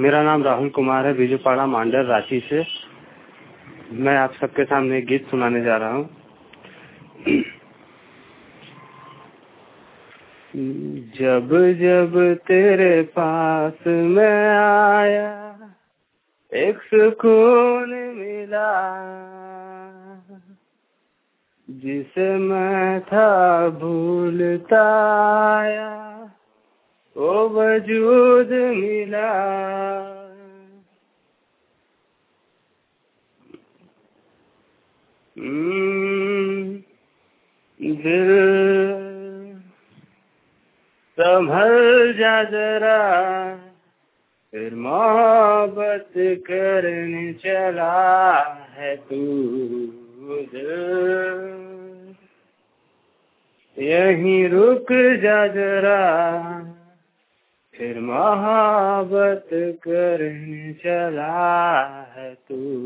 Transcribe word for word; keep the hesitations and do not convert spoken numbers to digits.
मेरा नाम राहुल कुमार है, बीजूपाड़ा मांडर रांची से। मैं आप सबके सामने एक गीत सुनाने जा रहा हूँ। जब जब तेरे पास मैं आया एक सुकून मिला, जिसे मैं था भूलता आया वो वजूद मिला। दिल संभल जा जरा, फिर मोहब्बत करने चला है तू। यहीं रुक जा जरा, फिर मोहब्बत करने चला है तू।